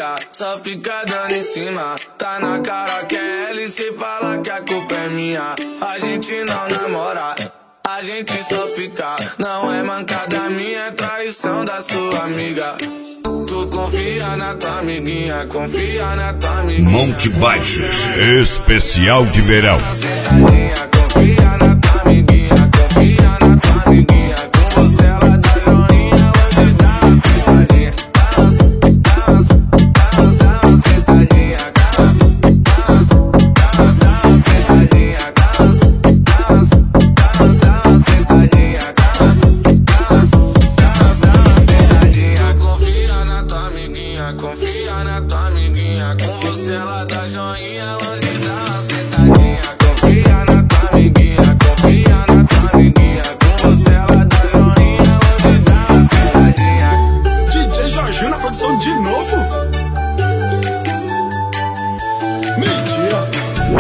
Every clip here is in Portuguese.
liga, só fica dando em cima. Tá na cara que é ela e cê fala que a culpa é minha. A gente não namora, a gente só fica. Não é mancada minha, é traição da sua amiga. Tu confia na tua amiguinha, confia na tua amiguinha. Monte Baixos, especial de verão. Confia na tua amiguinha, confia na tua amiguinha. Com você ela dá joinha, hoje dá uma sentadinha. Dá uma sentadinha, dá uma sentadinha, dá uma sentadinha. Confia na tua amiguinha, confia na tua amiguinha. Com você ela dá joinha, hoje dá uma sentadinha. Confia na tua amiguinha, confia na tua amiguinha. Com você ela dá joinha, hoje dá uma sentadinha. DJ Jorginho na produção de novo. Mentira.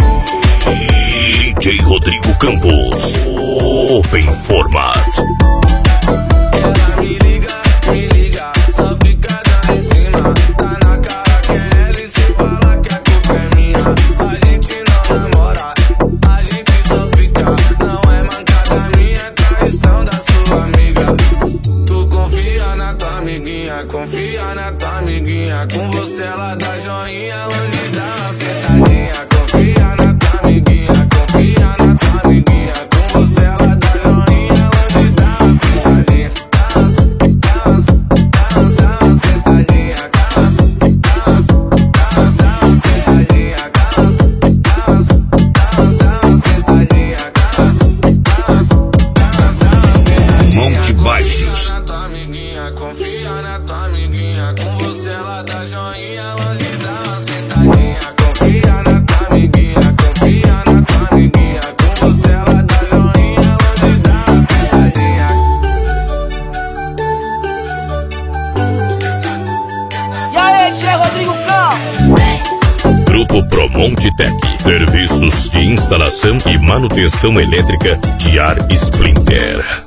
DJ Rodrigo Campos, Open Format. Ela me liga, só fica dando em cima. Tá na cara que é ela e cê fala que a culpa é minha. A gente não namora, a gente só fica. Não é mancada minha, é traição da sua amiga. Tu confia na tua amiguinha, confia na tua amiguinha. Com você ela dá joinha, hoje dá uma sentadinha. Confia na tua amiguinha, confia na tua amiguinha. Com você ela dá joinha, hoje dá uma sentadinha. Monte Baixos. Confia na tua amiguinha, com você ela dá joinha, hoje dá uma sentadinha. Confia na tua amiguinha, confia na tua amiguinha. Com você ela dá joinha, hoje dá uma sentadinha. E aí, DJ Rodrigo Campos? Grupo Promonte Tech. Serviços de instalação e manutenção elétrica de ar Splinter.